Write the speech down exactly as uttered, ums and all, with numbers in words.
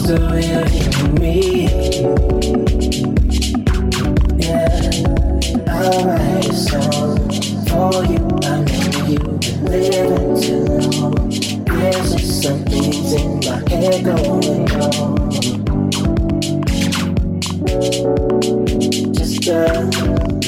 story of you and me. Yeah, I'll write a song for you. I know you've been living too long. There's just some things in my head going on. Just uh